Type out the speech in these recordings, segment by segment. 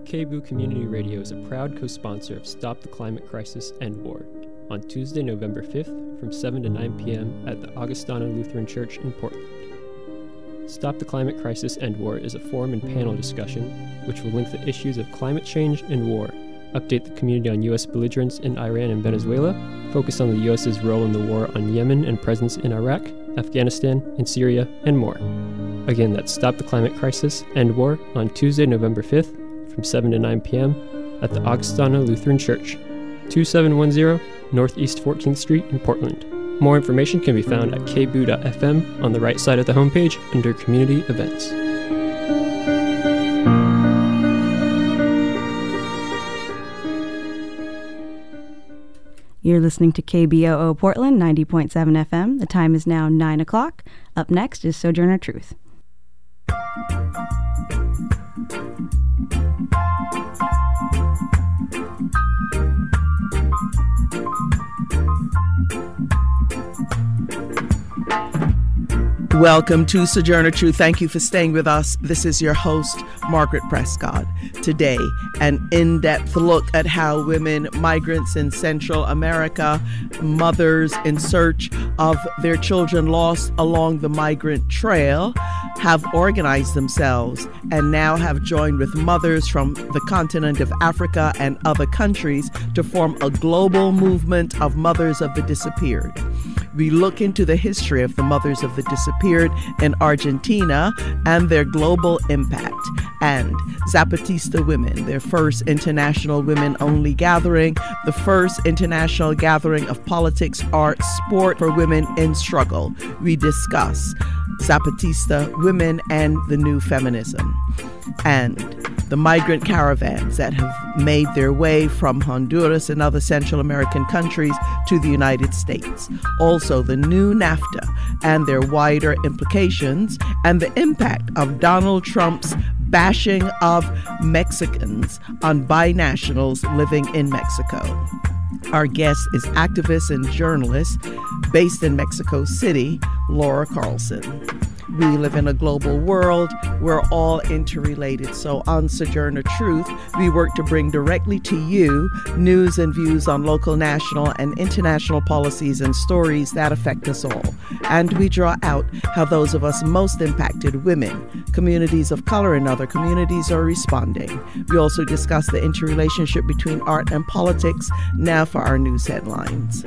KBOO Community Radio is a proud co-sponsor of Stop the Climate Crisis, End War, on Tuesday, November 5th from 7 to 9 p.m. at the Augustana Lutheran Church in Portland. Stop the Climate Crisis, End War is a forum and panel discussion which will link the issues of climate change and war, update the community on U.S. belligerence in Iran and Venezuela, focus on the U.S.'s role in the war on Yemen and presence in Iraq, Afghanistan, and Syria, and more. Again, that's Stop the Climate Crisis, End War on Tuesday, November 5th from 7 to 9 p.m. at the Augustana Lutheran Church, 2710 Northeast 14th Street in Portland. More information can be found at kboo.fm on the right side of the homepage under Community Events. You're listening to KBOO Portland 90.7 FM. The time is now 9 o'clock. Up next is Sojourner Truth. Welcome to Sojourner Truth. Thank you for staying with us. This is your host, Margaret Prescott. Today, an in-depth look at how women, migrants in Central America, mothers in search of their children lost along the migrant trail, have organized themselves and now have joined with mothers from the continent of Africa and other countries to form a global movement of mothers of the disappeared. We look into the history of the mothers of the disappeared in Argentina and their global impact, and Zapatista Women, their first international women-only gathering, the first international gathering of politics, art, sport for women in struggle. We discuss Zapatista women and the new feminism, and the migrant caravans that have made their way from Honduras and other Central American countries to the United States. Also, the new NAFTA and their wider implications, and the impact of Donald Trump's bashing of Mexicans on binationals living in Mexico. Our guest is activist and journalist based in Mexico City, Laura Carlson. We live in a global world. We're all interrelated. So on Sojourner Truth, we work to bring directly to you news and views on local, national, and international policies and stories that affect us all. And we draw out how those of us most impacted, women, communities of color, and other communities are responding. We also discuss the interrelationship between art and politics. Now for our news headlines.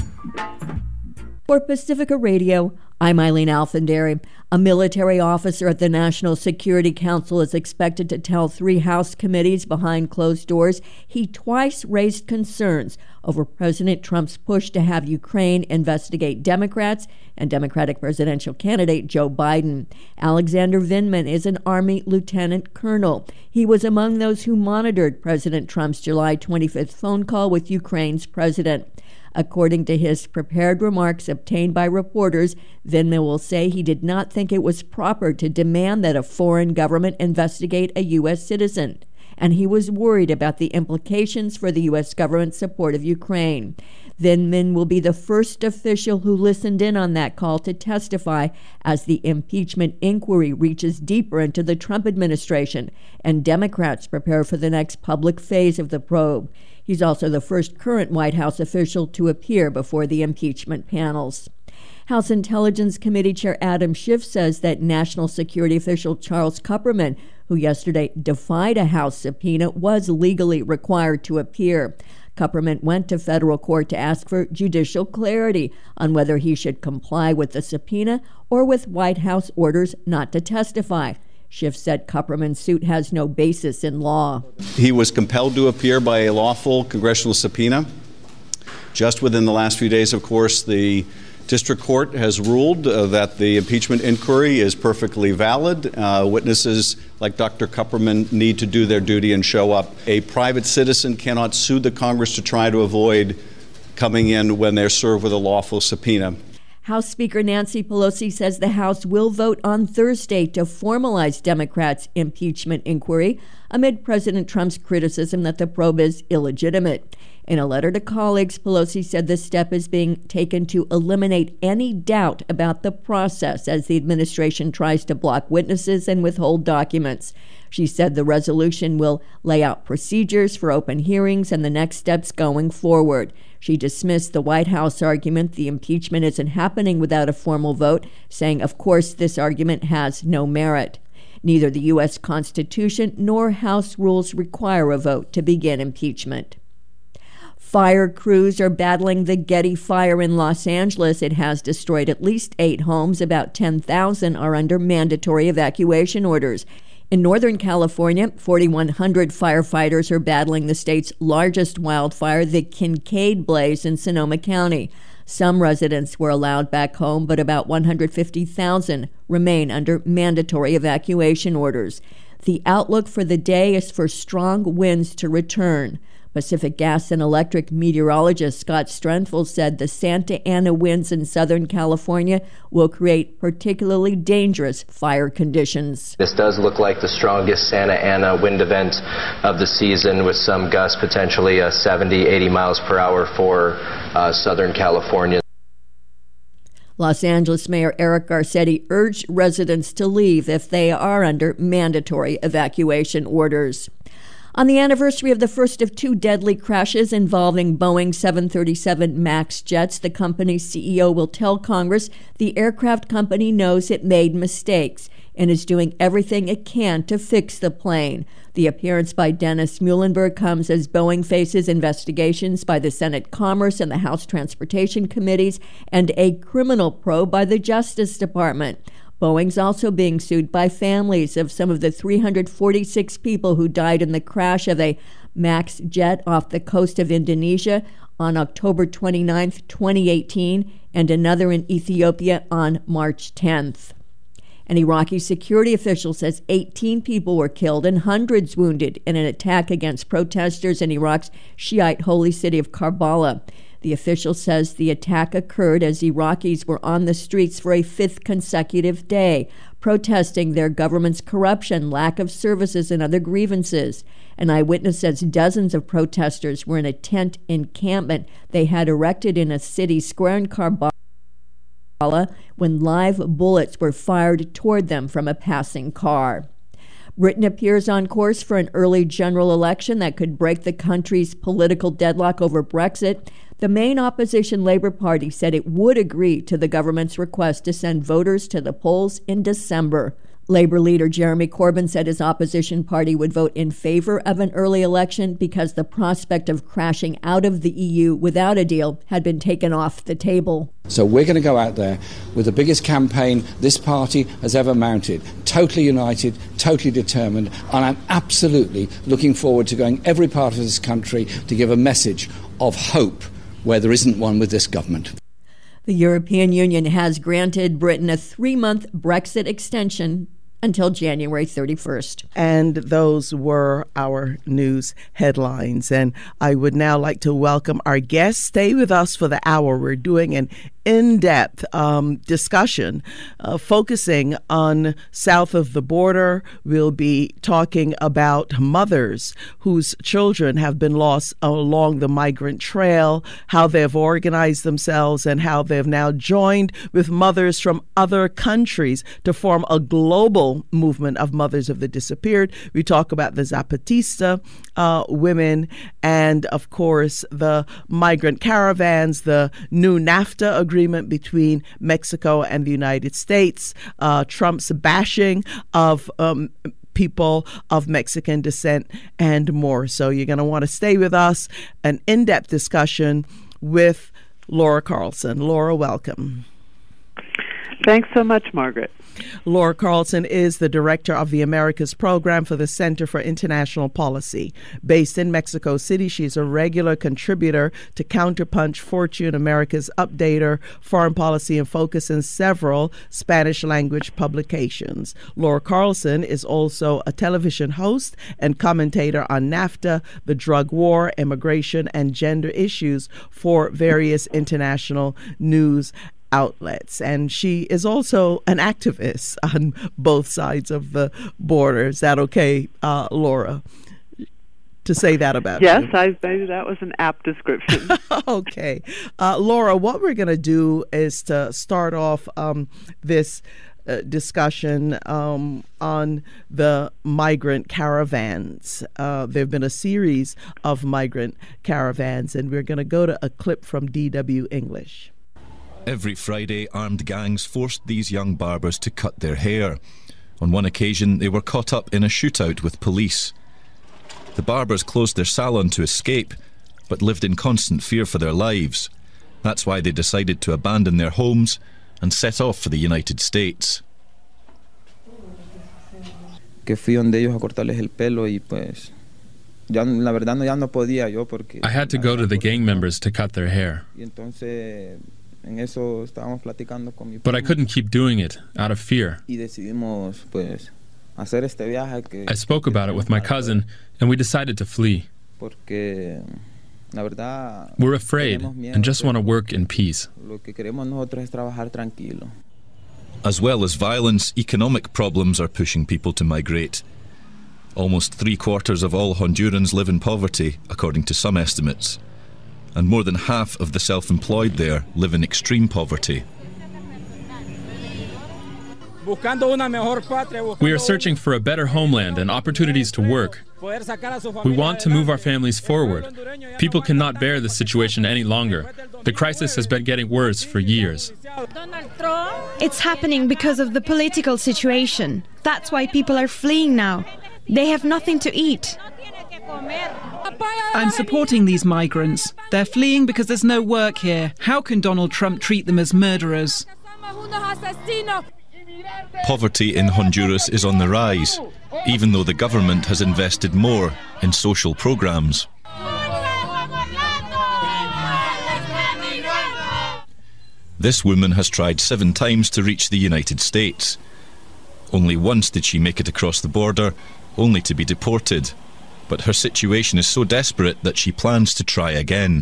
For Pacifica Radio, I'm Eileen Alfandary. A military officer at the National Security Council is expected to tell 3 House committees behind closed doors he twice raised concerns over President Trump's push to have Ukraine investigate Democrats and Democratic presidential candidate Joe Biden. Alexander Vindman is an Army lieutenant colonel. He was among those who monitored President Trump's July 25th phone call with Ukraine's president. According to his prepared remarks obtained by reporters, Vindman will say he did not think it was proper to demand that a foreign government investigate a U.S. citizen, and he was worried about the implications for the U.S. government's support of Ukraine. Vindman will be the first official who listened in on that call to testify as the impeachment inquiry reaches deeper into the Trump administration and Democrats prepare for the next public phase of the probe. He's also the first current White House official to appear before the impeachment panels. House Intelligence Committee Chair Adam Schiff says that National Security official Charles Kupperman, who yesterday defied a House subpoena, was legally required to appear. Kupperman went to federal court to ask for judicial clarity on whether he should comply with the subpoena or with White House orders not to testify. Schiff said Kupperman's suit has no basis in law. He was compelled to appear by a lawful congressional subpoena. Just within the last few days, of course, the district court has ruled that the impeachment inquiry is perfectly valid. Witnesses like Dr. Kupperman need to do their duty and show up. A private citizen cannot sue the Congress to try to avoid coming in when they're served with a lawful subpoena. House Speaker Nancy Pelosi says the House will vote on Thursday to formalize Democrats' impeachment inquiry amid President Trump's criticism that the probe is illegitimate. In a letter to colleagues, Pelosi said this step is being taken to eliminate any doubt about the process as the administration tries to block witnesses and withhold documents. She said the resolution will lay out procedures for open hearings and the next steps going forward. She dismissed the White House argument the impeachment isn't happening without a formal vote, saying, of course, this argument has no merit. Neither the U.S. Constitution nor House rules require a vote to begin impeachment. Fire crews are battling the Getty fire in Los Angeles. It has destroyed at least 8 homes. About 10,000 are under mandatory evacuation orders. In Northern California, 4,100 firefighters are battling the state's largest wildfire, the Kincaid blaze in Sonoma County. Some residents were allowed back home, but about 150,000 remain under mandatory evacuation orders. The outlook for the day is for strong winds to return. Pacific Gas and Electric meteorologist Scott Strenfel said the Santa Ana winds in Southern California will create particularly dangerous fire conditions. This does look like the strongest Santa Ana wind event of the season, with some gusts potentially 70, 80 miles per hour for Southern California. Los Angeles Mayor Eric Garcetti urged residents to leave if they are under mandatory evacuation orders. On the anniversary of the first of 2 deadly crashes involving Boeing 737 MAX jets, the company's CEO will tell Congress the aircraft company knows it made mistakes and is doing everything it can to fix the plane. The appearance by Dennis Muhlenberg comes as Boeing faces investigations by the Senate Commerce and the House Transportation Committees and a criminal probe by the Justice Department. Boeing's also being sued by families of some of the 346 people who died in the crash of a MAX jet off the coast of Indonesia on October 29, 2018, and another in Ethiopia on March 10th. An Iraqi security official says 18 people were killed and hundreds wounded in an attack against protesters in Iraq's Shiite holy city of Karbala. The official says the attack occurred as Iraqis were on the streets for a 5th consecutive day, protesting their government's corruption, lack of services, and other grievances. An eyewitness says dozens of protesters were in a tent encampment they had erected in a city square in Karbala when live bullets were fired toward them from a passing car. Britain appears on course for an early general election that could break the country's political deadlock over Brexit. The main opposition Labour Party said it would agree to the government's request to send voters to the polls in December. Labour leader Jeremy Corbyn said his opposition party would vote in favor of an early election because the prospect of crashing out of the EU without a deal had been taken off the table. So we're going to go out there with the biggest campaign this party has ever mounted, totally united, totally determined, and I'm absolutely looking forward to going every part of this country to give a message of hope where there isn't one with this government. The European Union has granted Britain a 3-month Brexit extension until January 31st. And those were our news headlines. And I would now like to welcome our guests. Stay with us for the hour. We're doing an in-depth discussion focusing on south of the border. We'll be talking about mothers whose children have been lost along the migrant trail, how they've organized themselves, and how they've now joined with mothers from other countries to form a global movement of mothers of the disappeared. We talk about the Zapatista women and, of course, the migrant caravans, the new NAFTA agreement between Mexico and the United States, Trump's bashing of people of Mexican descent, and more. So you're going to want to stay with us. An in-depth discussion with Laura Carlson. Laura, welcome. Thanks so much, Margaret. Laura Carlson is the director of the Americas program for the Center for International Policy. Based in Mexico City, she's a regular contributor to Counterpunch, Fortune, America's Updater, Foreign Policy in Focus, and several Spanish-language publications. Laura Carlson is also a television host and commentator on NAFTA, the drug war, immigration, and gender issues for various international news outlets. And she is also an activist on both sides of the border. Is that okay, Laura? to say that about yes, you. maybe that was an apt description. Okay. Laura, what we're going to do is to start off this discussion on the migrant caravans. There have been a series of migrant caravans, and we're going to go to a clip from DW English. Every Friday, armed gangs forced these young barbers to cut their hair. On one occasion, they were caught up in a shootout with police. The barbers closed their salon to escape, but lived in constant fear for their lives. That's why they decided to abandon their homes and set off for the United States. Que fui donde ellos a cortarles el pelo y pues ya la verdad ya no podía yo porque I had to go to the gang members to cut their hair. Y entonces en eso estábamos platicando con mi But I couldn't keep doing it out of fear. Y decidimos pues hacer este viaje que I spoke about it with my cousin and we decided to flee. Porque la verdad we're afraid and just want to work in peace. Lo que queremos nosotros es trabajar tranquilo. As well as violence, economic problems are pushing people to migrate. Almost 3/4 of all Hondurans live in poverty, according to some estimates. And more than half of the self-employed there live in extreme poverty. We are searching for a better homeland and opportunities to work. We want to move our families forward. People cannot bear this situation any longer. The crisis has been getting worse for years. It's happening because of the political situation. That's why people are fleeing now. They have nothing to eat. I'm supporting these migrants. They're fleeing because there's no work here. How can Donald Trump treat them as murderers? Poverty in Honduras is on the rise, even though the government has invested more in social programs. This woman has tried 7 times to reach the United States. Only once did she make it across the border, only to be deported. But her situation is so desperate that she plans to try again.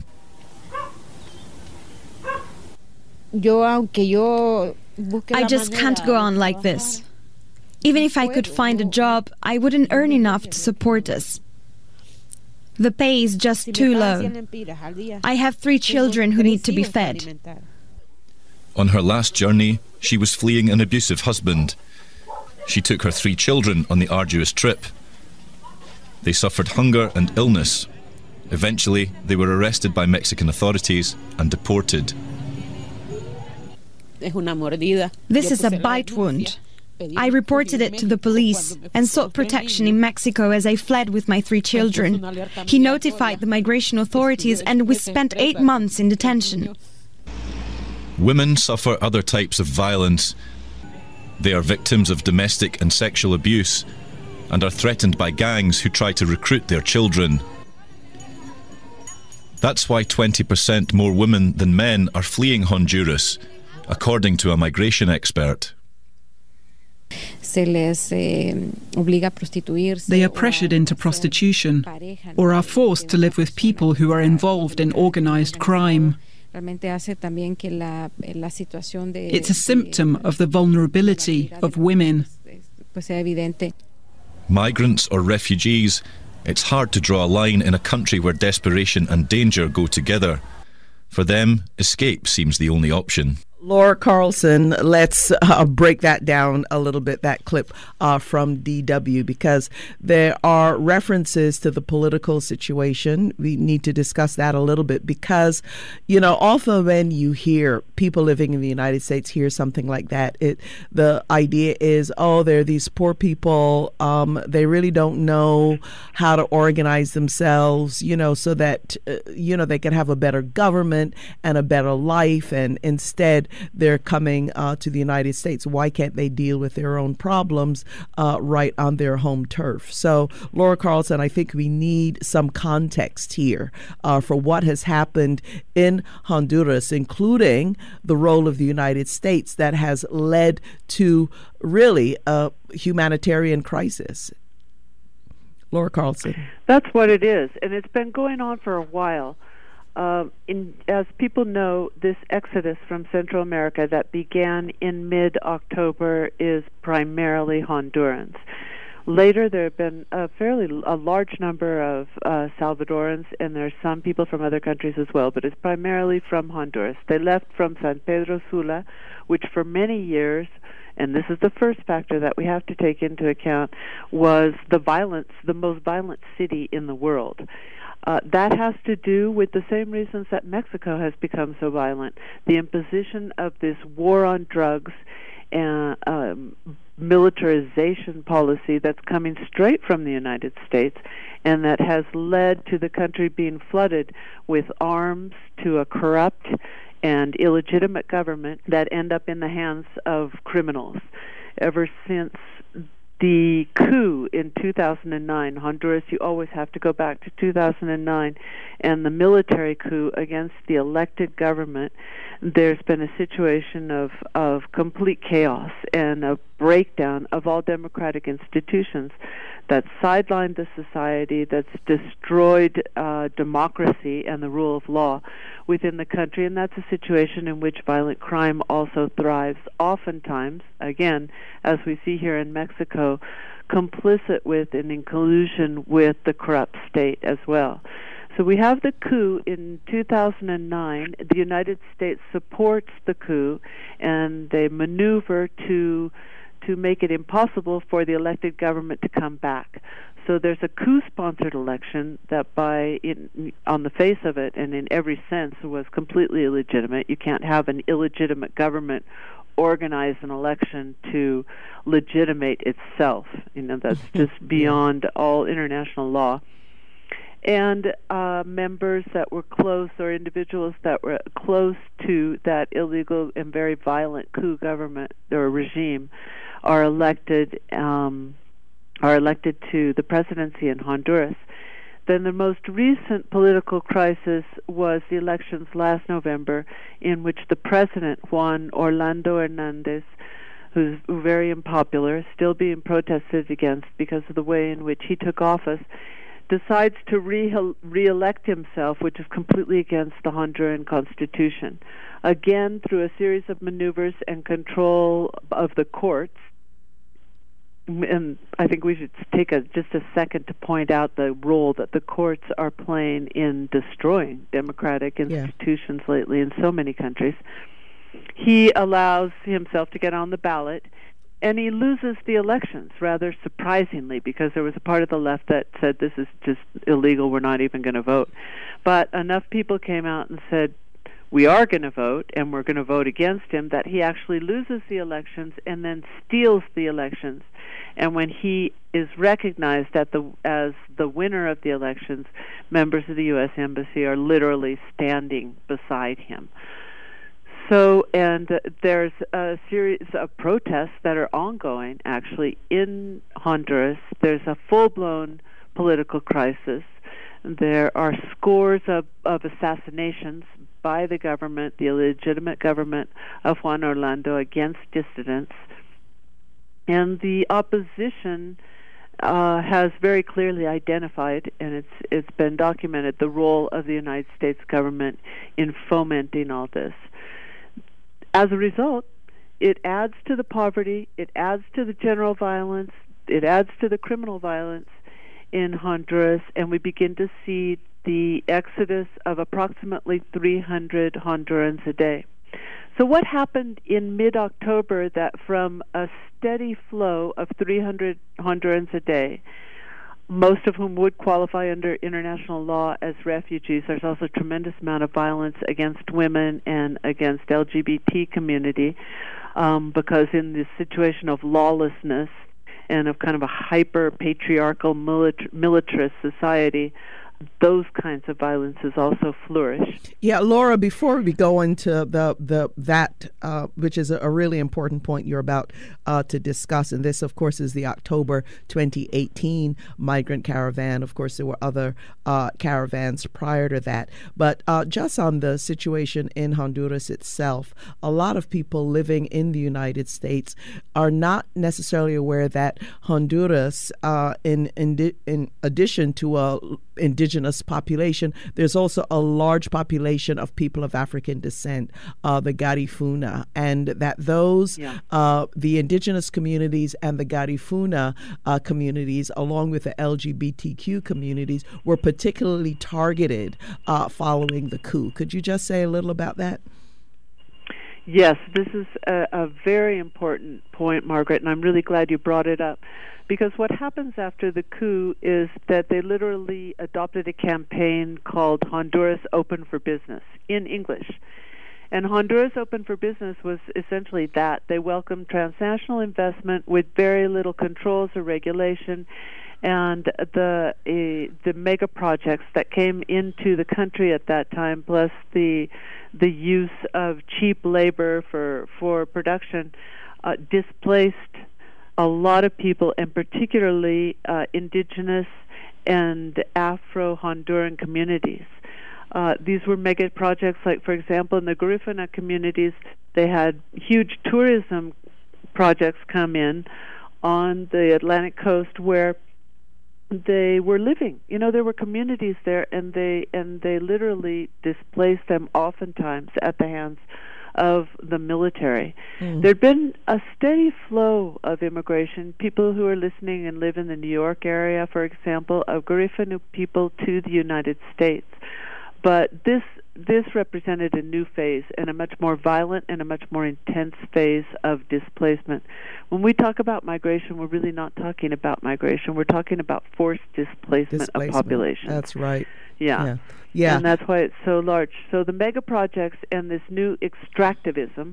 I just can't go on like this. Even if I could find a job, I wouldn't earn enough to support us. The pay is just too low. I have 3 children who need to be fed. On her last journey, she was fleeing an abusive husband. She took her 3 children on the arduous trip. They suffered hunger and illness. Eventually, they were arrested by Mexican authorities and deported. This is a bite wound. I reported it to the police and sought protection in Mexico as I fled with my 3 children. He notified the migration authorities and we spent 8 months in detention. Women suffer other types of violence. They are victims of domestic and sexual abuse and are threatened by gangs who try to recruit their children. That's why 20% more women than men are fleeing Honduras, according to a migration expert. They are pressured into prostitution or are forced to live with people who are involved in organized crime. It's a symptom of the vulnerability of women. Migrants or refugees, it's hard to draw a line in a country where desperation and danger go together. For them, escape seems the only option. Laura Carlson, let's break that down a little bit, that clip from DW, because there are references to the political situation. We need to discuss that a little bit because, you know, often when you hear people living in the United States hear something like that, the idea is, oh, they're these poor people. They really don't know how to organize themselves, you know, so that, they can have a better government and a better life. And instead, they're coming to the United States. Why can't they deal with their own problems right on their home turf? So, Laura Carlson, I think we need some context here for what has happened in Honduras, including the role of the United States that has led to really a humanitarian crisis. Laura Carlson. That's what it is, and it's been going on for a while. As people know, this exodus from Central America that began in mid-October is primarily Hondurans. Later, there have been a large number of Salvadorans, and there's some people from other countries as well, but it's primarily from Honduras. They left from San Pedro Sula, which for many years, and this is the first factor that we have to take into account, was the most violent city in the world. That has to do with the same reasons that Mexico has become so violent. The imposition of this war on drugs and militarization policy that's coming straight from the United States, and that has led to the country being flooded with arms, to a corrupt and illegitimate government that end up in the hands of criminals. Ever since the coup in 2009, Honduras, you always have to go back to 2009, and the military coup against the elected government, there's been a situation of complete chaos and a breakdown of all democratic institutions that's sidelined the society, that's destroyed democracy and the rule of law within the country, and that's a situation in which violent crime also thrives, oftentimes, again, as we see here in Mexico, complicit with and in collusion with the corrupt state as well. So we have the coup in 2009. The United States supports the coup, and they maneuver to make it impossible for the elected government to come back. So there's a coup-sponsored election that on the face of it and in every sense was completely illegitimate. You can't have an illegitimate government organize an election to legitimate itself. That's just beyond all international law. And members that were close, or individuals that were close to that illegal and very violent coup government or regime are elected to the presidency in Honduras. Then the most recent political crisis was the elections last November, in which the president, Juan Orlando Hernandez, who's very unpopular, still being protested against because of the way in which he took office, decides to re-elect himself, which is completely against the Honduran constitution. Again, through a series of maneuvers and control of the courts. And I think we should take just a second to point out the role that the courts are playing in destroying democratic institutions lately in so many countries. He allows himself to get on the ballot, and he loses the elections, rather surprisingly, because there was a part of the left that said this is just illegal, we're not even going to vote. But enough people came out and said, we are going to vote, and we're going to vote against him, that he actually loses the elections and then steals the elections. And when he is recognized as the winner of the elections, members of the U.S. Embassy are literally standing beside him. So, and there's a series of protests that are ongoing, actually, in Honduras. There's a full-blown political crisis. There are scores of assassinations by the government, the illegitimate government of Juan Orlando, against dissidents. And the opposition has very clearly identified, and it's been documented, the role of the United States government in fomenting all this. As a result, it adds to the poverty, it adds to the general violence, it adds to the criminal violence in Honduras, and we begin to see the exodus of approximately 300 Hondurans a day. So what happened in mid-October that from a steady flow of 300 Hondurans a day, most of whom would qualify under international law as refugees, there's also a tremendous amount of violence against women and against LGBT community, because in this situation of lawlessness and of kind of a hyper-patriarchal militarist society, those kinds of violences also flourish. Yeah, Laura, before we go into that, which is a really important point you're about to discuss, and this, of course, is the October 2018 migrant caravan. Of course, there were other caravans prior to that. But just on the situation in Honduras itself, a lot of people living in the United States are not necessarily aware that Honduras, in addition to a indigenous population, there's also a large population of people of African descent, the Garifuna, and that those, the indigenous communities and the Garifuna communities, along with the LGBTQ communities, were particularly targeted following the coup. Could you just say a little about that? Yes, this is a very important point, Margaret, and I'm really glad you brought it up. Because what happens after the coup is that they literally adopted a campaign called Honduras Open for Business in English. And Honduras Open for Business was essentially that. They welcomed transnational investment with very little controls or regulation, and the mega projects that came into the country at that time, plus the use of cheap labor for production, displaced a lot of people, and particularly indigenous and Afro-Honduran communities. These were mega projects, like, for example, in the Garifuna communities, they had huge tourism projects come in on the Atlantic coast where they were living. You know, there were communities there, and they literally displaced them oftentimes at the hands of the military. There'd been a steady flow of immigration. People who are listening and live in the New York area, for example, of Garifuna people to the United States. But this represented a new phase, and a much more violent and a much more intense phase of displacement. When we talk about migration, we're really not talking about migration. We're talking about forced displacement. Of population. That's right. Yeah. And that's why it's so large. So the mega projects and this new extractivism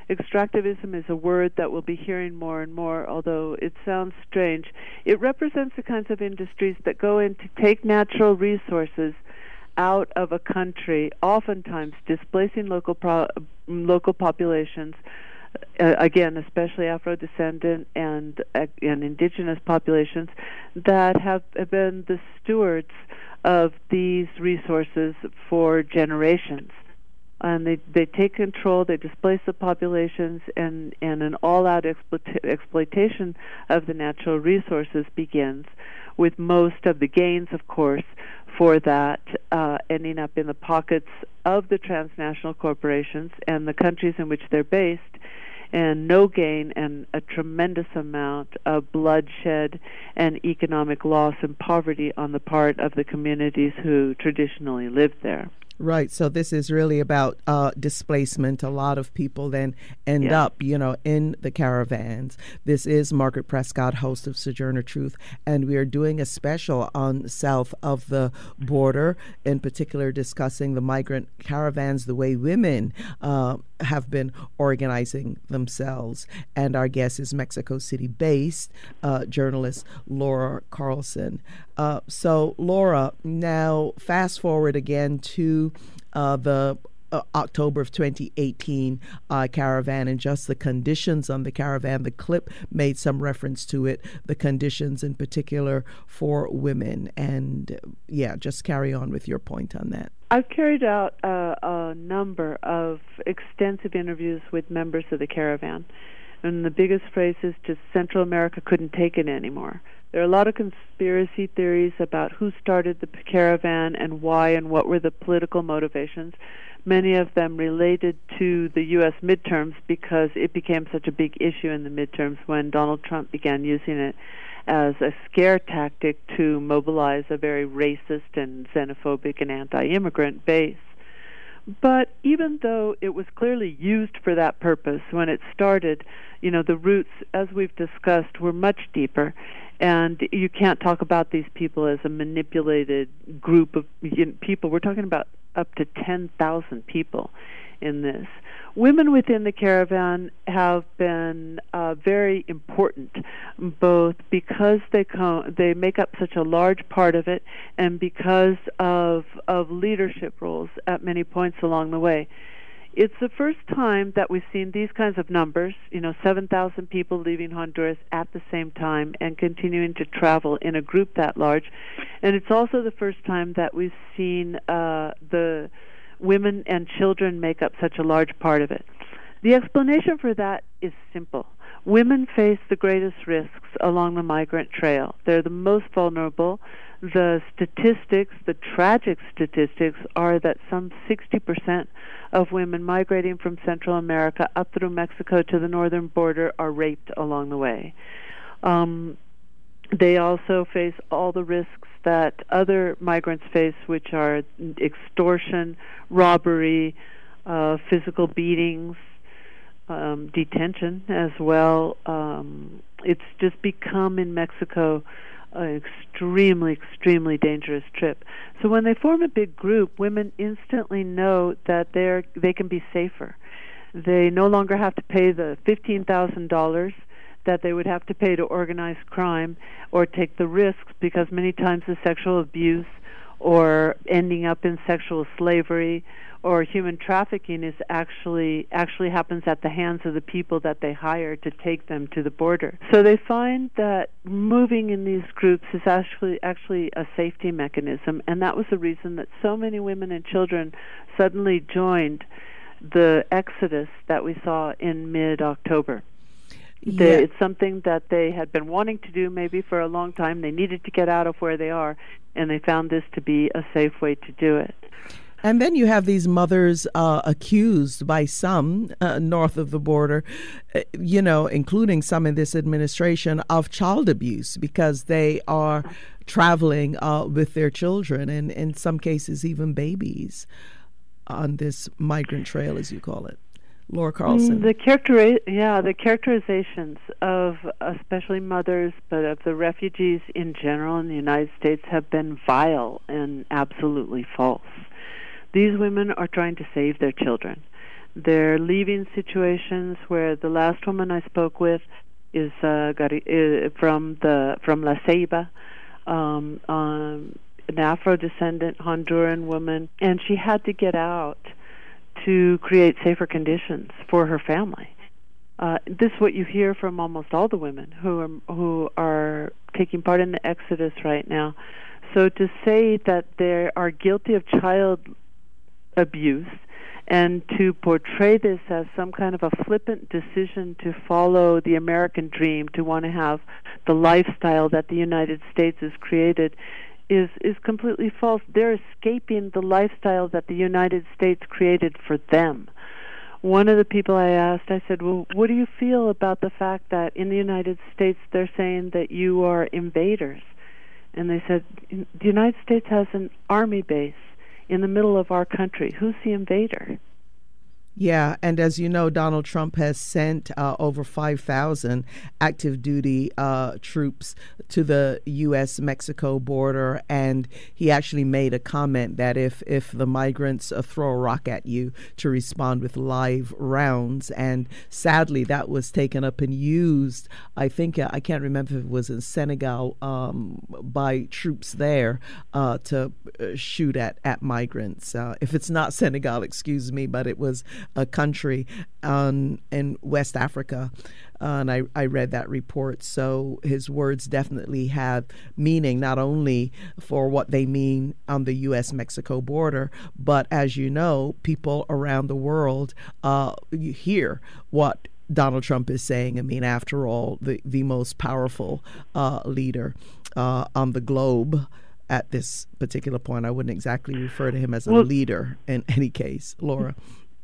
is a word that we'll be hearing more and more, although it sounds strange. It represents the kinds of industries that go in to take natural resources out of a country, oftentimes displacing local populations, again, especially Afro-descendant and indigenous populations that have been the stewards of these resources for generations. And they take control, they displace the populations, and an all-out exploitation of the natural resources begins, with most of the gains, of course, for that ending up in the pockets of the transnational corporations and the countries in which they're based, and no gain and a tremendous amount of bloodshed and economic loss and poverty on the part of the communities who traditionally lived there. Right. So this is really about displacement. A lot of people then end up, in the caravans. This is Margaret Prescott, host of Sojourner Truth, and we are doing a special on south of the border, in particular discussing the migrant caravans, the way women have been organizing themselves. And our guest is Mexico City-based journalist Laura Carlson. So, Laura, now fast forward again to the October of 2018 caravan and just the conditions on the caravan. The clip made some reference to it, the conditions in particular for women. And just carry on with your point on that. I've carried out a number of extensive interviews with members of the caravan. And the biggest phrase is just Central America couldn't take it anymore. There are a lot of conspiracy theories about who started the caravan and why and what were the political motivations. Many of them related to the U.S. midterms because it became such a big issue in the midterms when Donald Trump began using it as a scare tactic to mobilize a very racist and xenophobic and anti-immigrant base. But even though it was clearly used for that purpose when it started, the roots, as we've discussed, were much deeper. And you can't talk about these people as a manipulated group of people. We're talking about up to 10,000 people in this. Women within the caravan have been very important, both because they make up such a large part of it, and because of leadership roles at many points along the way. It's the first time that we've seen these kinds of numbers, 7,000 people leaving Honduras at the same time and continuing to travel in a group that large. And it's also the first time that we've seen the women and children make up such a large part of it. The explanation for that is simple. Women face the greatest risks along the migrant trail. They're the most vulnerable. The statistics, the tragic statistics, are that some 60% of women migrating from Central America up through Mexico to the northern border are raped along the way. They also face all the risks that other migrants face, which are extortion, robbery, physical beatings, detention as well. It's just become in Mexico an extremely dangerous trip. So when they form a big group, women instantly know that they can be safer. They no longer have to pay the $15,000 that they would have to pay to organized crime or take the risks, because many times the sexual abuse or ending up in sexual slavery or human trafficking is actually happens at the hands of the people that they hire to take them to the border. So they find that moving in these groups is actually a safety mechanism, and that was the reason that so many women and children suddenly joined the exodus that we saw in mid-October. It's something that they had been wanting to do maybe for a long time. They needed to get out of where they are, and they found this to be a safe way to do it. And then you have these mothers accused by some north of the border, including some in this administration, of child abuse because they are traveling with their children and in some cases even babies on this migrant trail, as you call it. Laura Carlson. The characterizations of especially mothers, but of the refugees in general in the United States have been vile and absolutely false. These women are trying to save their children. They're leaving situations where the last woman I spoke with is from La Ceiba, an Afro-descendant Honduran woman, and she had to get out to create safer conditions for her family. This is what you hear from almost all the women who are taking part in the exodus right now. So to say that they are guilty of child abuse and to portray this as some kind of a flippant decision to follow the American dream, to want to have the lifestyle that the United States has created, is completely false. They're escaping the lifestyle that the United States created for them. One of the people I asked, I said, well, what do you feel about the fact that in the United States they're saying that you are invaders? And they said, the United States has an army base in the middle of our country. Who's the invader? Yeah, and as you know, Donald Trump has sent over 5,000 active duty troops to the U.S.-Mexico border, and he actually made a comment that if the migrants throw a rock at you, to respond with live rounds. And sadly, that was taken up and used, I think, I can't remember if it was in Senegal, by troops there to shoot at migrants. If it's not Senegal, excuse me, but it was a country in West Africa, and I read that report. So his words definitely have meaning, not only for what they mean on the U.S.-Mexico border, but as you know, people around the world hear what Donald Trump is saying. I mean, after all, the most powerful leader on the globe at this particular point. I wouldn't exactly refer to him as a leader in any case. Laura.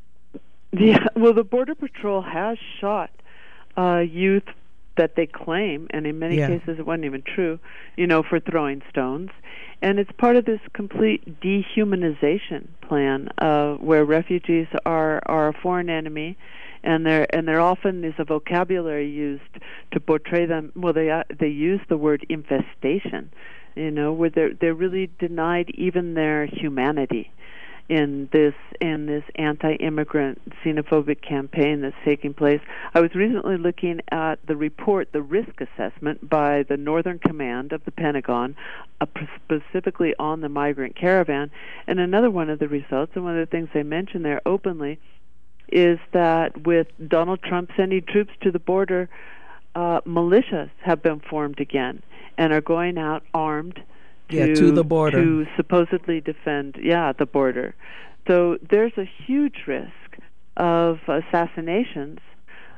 Yeah, well, the Border Patrol has shot youth that they claim, and in many cases it wasn't even true, for throwing stones. And it's part of this complete dehumanization plan where refugees are a foreign enemy, and there often is a vocabulary used to portray them. Well, they use the word infestation, where they're really denied even their humanity in this anti-immigrant xenophobic campaign that's taking place. I was recently looking at the report, the risk assessment by the Northern Command of the Pentagon, specifically on the migrant caravan, and another one of the results, and one of the things they mention there openly, is that with Donald Trump sending troops to the border, militias have been formed again and are going out armed to the border, to supposedly defend the border. So there's a huge risk of assassinations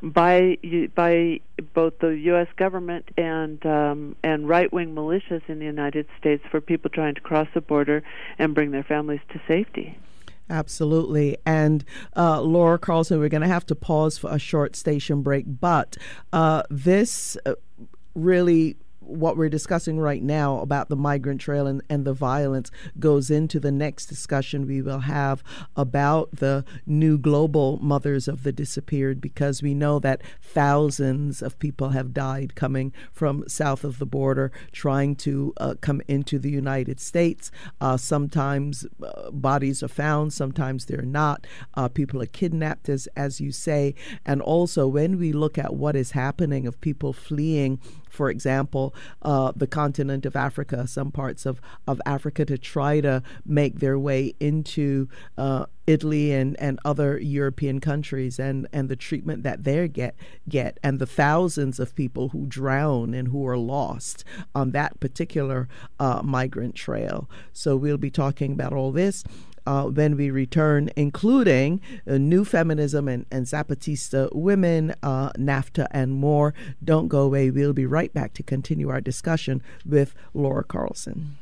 by both the U.S. government and right-wing militias in the United States for people trying to cross the border and bring their families to safety. Absolutely. And Laura Carlson, we're going to have to pause for a short station break, but this really, what we're discussing right now about the migrant trail and the violence goes into the next discussion we will have about the new global mothers of the disappeared, because we know that thousands of people have died coming from south of the border trying to come into the United States. Sometimes bodies are found, sometimes they're not. People are kidnapped, as you say. And also when we look at what is happening of people fleeing, for example, the continent of Africa, some parts of Africa, to try to make their way into Italy and other European countries, and the treatment that they get, and the thousands of people who drown and who are lost on that particular migrant trail. So we'll be talking about all this when we return, including new feminism and Zapatista women, NAFTA, and more. Don't go away. We'll be right back to continue our discussion with Laura Carlson.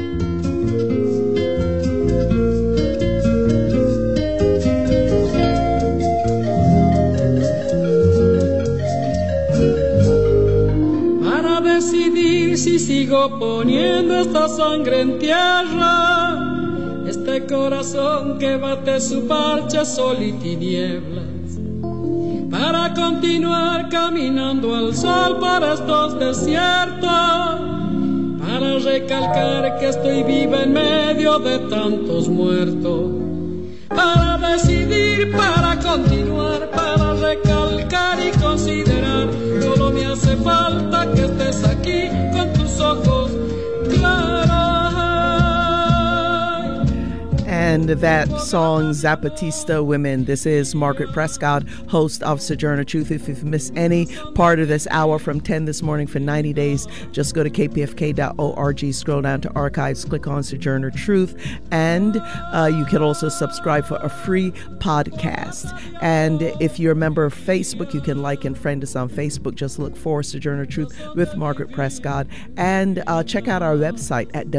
Para decidir si sigo poniendo esta sangre en tierra, este corazón que bate su parche, sol y tinieblas, para continuar caminando al sol para estos desiertos, para recalcar que estoy viva en medio de tantos muertos, para decidir, para continuar, para recalcar y considerar, solo me hace falta que estés aquí con tus ojos claros. And that song, Zapatista Women. This is Margaret Prescott, host of Sojourner Truth. If you've missed any part of this hour from 10 this morning for 90 days, just go to kpfk.org, scroll down to archives, click on Sojourner Truth, and you can also subscribe for a free podcast. And if you're a member of Facebook, you can like and friend us on Facebook. Just look for Sojourner Truth with Margaret Prescott. And check out our website at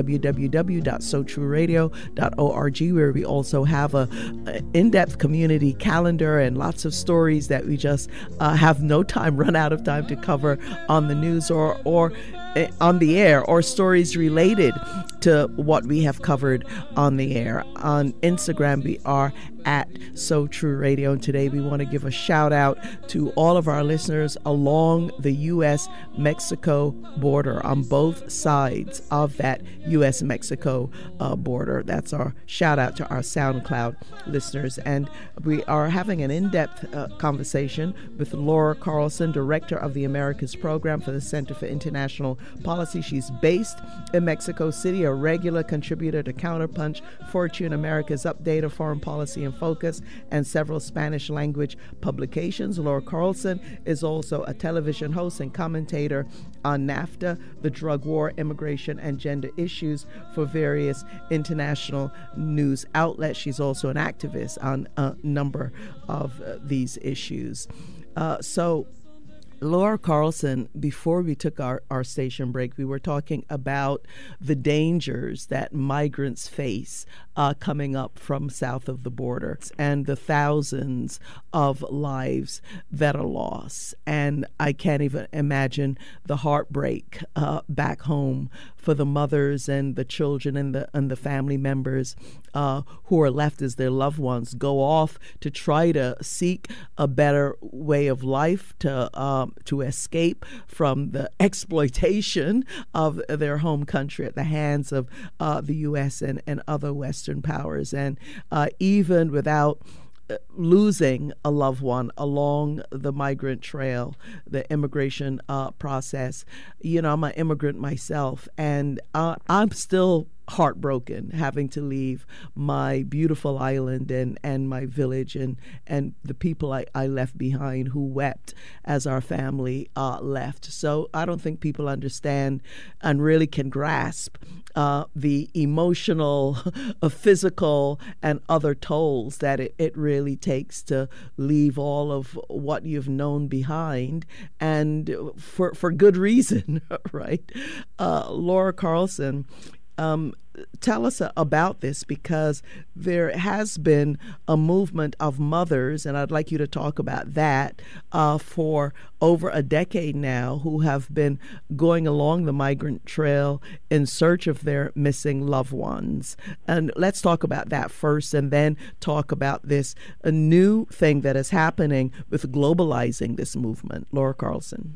www.sotrueradio.org, where we also have a in-depth community calendar and lots of stories that we just have run out of time to cover on the news or on the air, or stories related to what we have covered on the air. On Instagram, we are at So True Radio. And today we want to give a shout out to all of our listeners along the U.S.-Mexico border, on both sides of that U.S.-Mexico border. That's our shout out to our SoundCloud listeners. And we are having an in-depth conversation with Laura Carlson, Director of the Americas Program for the Center for International Policy. She's based in Mexico City, a regular contributor to Counterpunch, Fortune, America's Update of Foreign Policy in Focus, and several Spanish language publications. Laura Carlson is also a television host and commentator on NAFTA, the drug war, immigration, and gender issues for various international news outlets. She's also an activist on a number of these issues. So Laura Carlson, before we took our station break, we were talking about the dangers that migrants face coming up from south of the border, and the thousands of lives that are lost. And I can't even imagine the heartbreak back home for the mothers and the children and the family members who are left as their loved ones go off to try to seek a better way of life, to escape from the exploitation of their home country at the hands of the U.S. and other Western powers. And even without losing a loved one along the migrant trail, the immigration process. You know, I'm an immigrant myself, and I'm still heartbroken having to leave my beautiful island and my village and the people I left behind who wept as our family left. So I don't think people understand and really can grasp the emotional, physical, and other tolls that it really takes to leave all of what you've known behind, and for good reason, right? Laura Carlson, tell us about this, because there has been a movement of mothers, and I'd like you to talk about that, for over a decade now, who have been going along the migrant trail in search of their missing loved ones. And let's talk about that first, and then talk about this a new thing that is happening with globalizing this movement. Laura Carlson.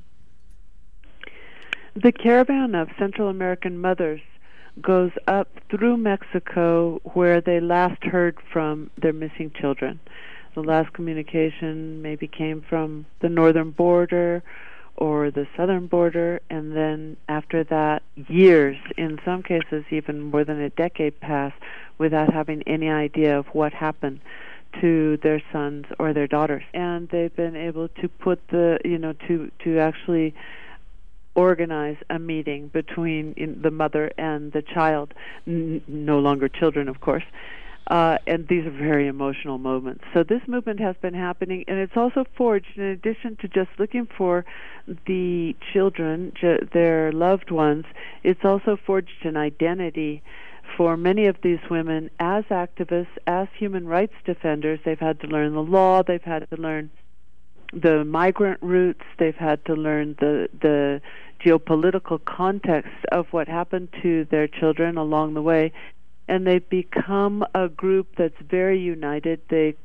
The caravan of Central American mothers goes up through Mexico, where they last heard from their missing children. The last communication maybe came from the northern border or the southern border, and then after that, years, in some cases even more than a decade, passed without having any idea of what happened to their sons or their daughters. And they've been able to put to actually organize a meeting between the mother and the child, no longer children, of course. And these are very emotional moments. So this movement has been happening, and it's also forged, in addition to just looking for the children, their loved ones, it's also forged an identity for many of these women as activists, as human rights defenders. They've had to learn the law, they've had to learn the migrant routes, they've had to learn the geopolitical context of what happened to their children along the way, and they've become a group that's very united. They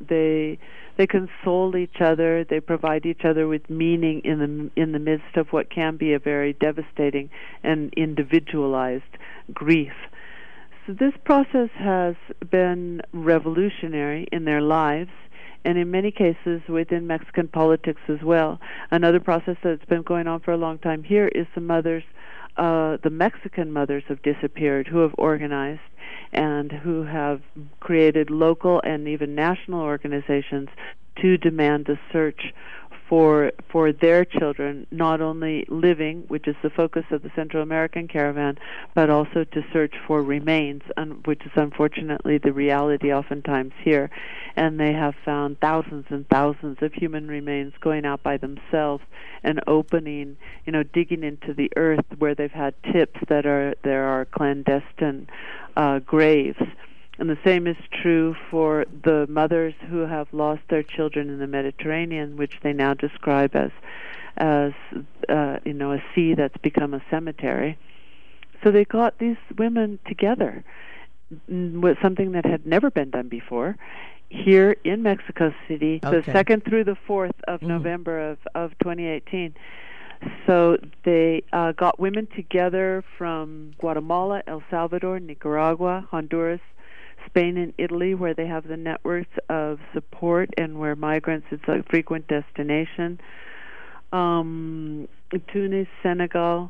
console each other, they provide each other with meaning in the midst of what can be a very devastating and individualized grief. So this process has been revolutionary in their lives, and in many cases within Mexican politics as well. Another process that's been going on for a long time here is the Mexican mothers have disappeared, who have organized and who have created local and even national organizations to demand a search for their children, not only living, which is the focus of the Central American caravan, but also to search for remains, which is unfortunately the reality oftentimes here. And they have found thousands and thousands of human remains going out by themselves and opening, digging into the earth where they've had tips that there are clandestine graves. And the same is true for the mothers who have lost their children in the Mediterranean, which they now describe as a sea that's become a cemetery. So they got these women together with something that had never been done before here in Mexico City, the 2nd through the 4th of November of 2018. So they got women together from Guatemala, El Salvador, Nicaragua, Honduras, Spain, and Italy, where they have the networks of support and where migrants, it's a frequent destination. Tunis, Senegal,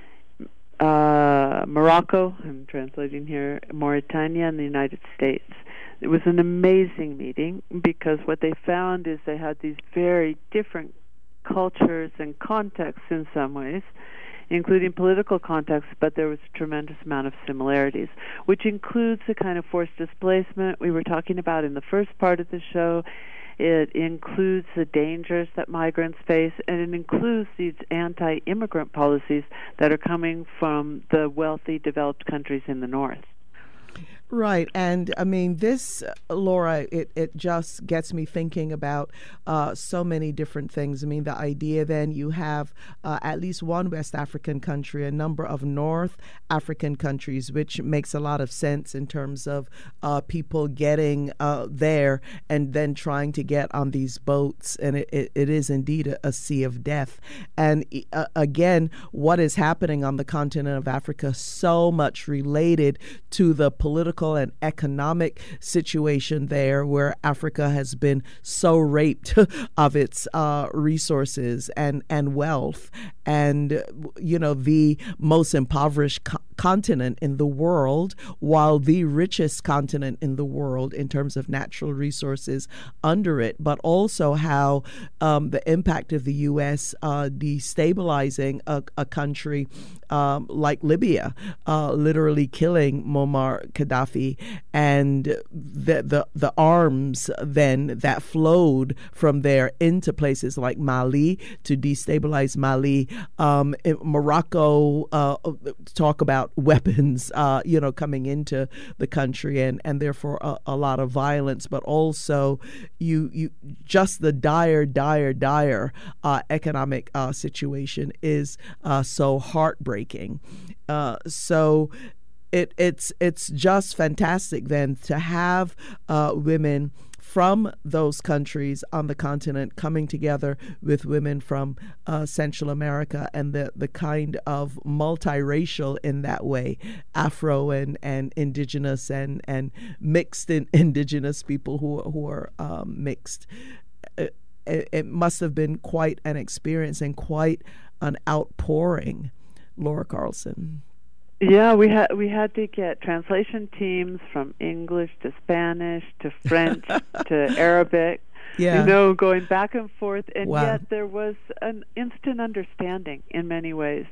Morocco, I'm translating here, Mauritania, and the United States. It was an amazing meeting because what they found is they had these very different cultures and contexts in some ways, including political contexts, but there was a tremendous amount of similarities, which includes the kind of forced displacement we were talking about in the first part of the show. It includes the dangers that migrants face, and it includes these anti-immigrant policies that are coming from the wealthy, developed countries in the north. Right. And I mean, this, Laura, it just gets me thinking about so many different things. I mean, the idea then you have at least one West African country, a number of North African countries, which makes a lot of sense in terms of people getting there and then trying to get on these boats. And it is indeed a sea of death. And again, what is happening on the continent of Africa, so much related to the political and economic situation there, where Africa has been so raped of its resources and wealth. And, the most impoverished continent in the world, while the richest continent in the world in terms of natural resources under it, but also how the impact of the U.S. Destabilizing a country like Libya, literally killing Muammar Gaddafi, and the arms then that flowed from there into places like Mali to destabilize Mali. Morocco, talk about weapons, coming into the country, and therefore a lot of violence, but also you just the dire economic situation is so heartbreaking. So it's just fantastic then to have women from those countries on the continent coming together with women from Central America, and the kind of multiracial in that way, Afro and indigenous and mixed indigenous people who are mixed. It must have been quite an experience and quite an outpouring, Laura Carlson. Yeah, we had to get translation teams from English to Spanish to French to Arabic. Yeah. Going back and forth, and wow. Yet there was an instant understanding in many ways.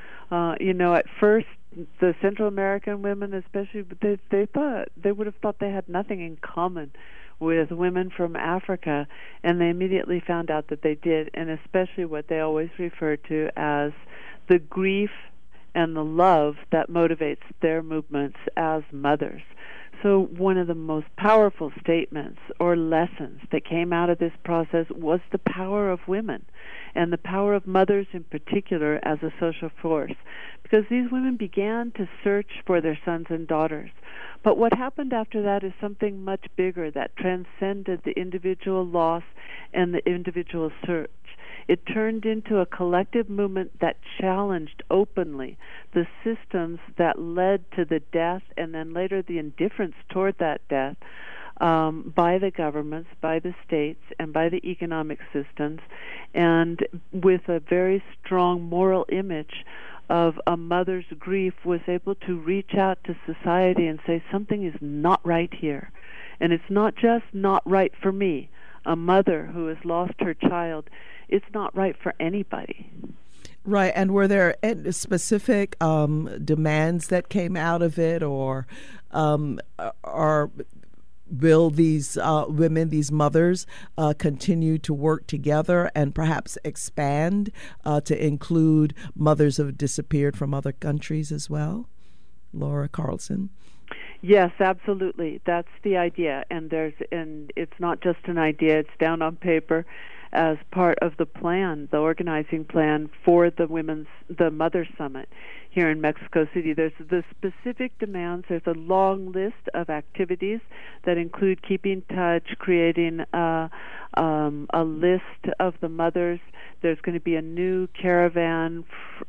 At first, the Central American women, especially, they would have thought they had nothing in common with women from Africa, and they immediately found out that they did, and especially what they always refer to as the grief and the love that motivates their movements as mothers. So one of the most powerful statements or lessons that came out of this process was the power of women, and the power of mothers in particular as a social force, because these women began to search for their sons and daughters. But what happened after that is something much bigger that transcended the individual loss and the individual search. It turned into a collective movement that challenged openly the systems that led to the death and then later the indifference toward that death by the governments, by the states, and by the economic systems, and with a very strong moral image of a mother's grief was able to reach out to society and say something is not right here. And it's not just not right for me, a mother who has lost her child. It's not right for anybody. Right. And were there specific demands that came out of it, or will these women, these mothers, continue to work together and perhaps expand to include mothers who have disappeared from other countries as well? Laura Carlson. Yes, absolutely. That's the idea. And it's not just an idea, it's down on paper as part of the plan, the organizing plan for the Mother Summit here in Mexico City. There's the specific demands. There's a long list of activities that include keeping touch, creating a list of the mothers. There's going to be a new caravan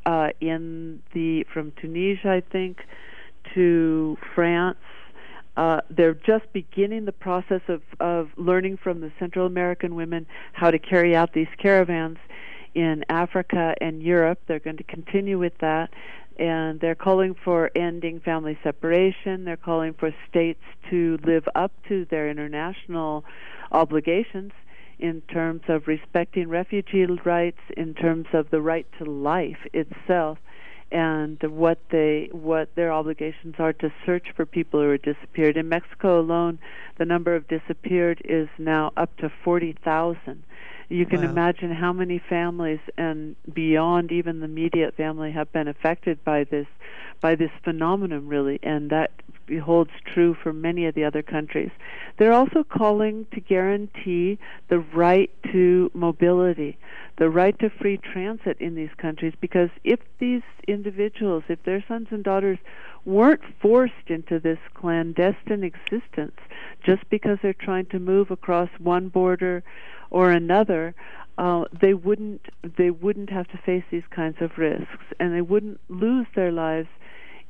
from Tunisia, I think, to France. They're just beginning the process of learning from the Central American women how to carry out these caravans in Africa and Europe. They're going to continue with that, and they're calling for ending family separation. They're calling for states to live up to their international obligations in terms of respecting refugee rights, in terms of the right to life itself, and what their obligations are to search for people who are disappeared. In Mexico alone, the number of disappeared is now up to 40,000. You can imagine how many families and beyond even the immediate family have been affected by this phenomenon, really, and that holds true for many of the other countries. They're also calling to guarantee the right to mobility, the right to free transit in these countries, because if these individuals, if their sons and daughters weren't forced into this clandestine existence just because they're trying to move across one border or another, they wouldn't have to face these kinds of risks, and they wouldn't lose their lives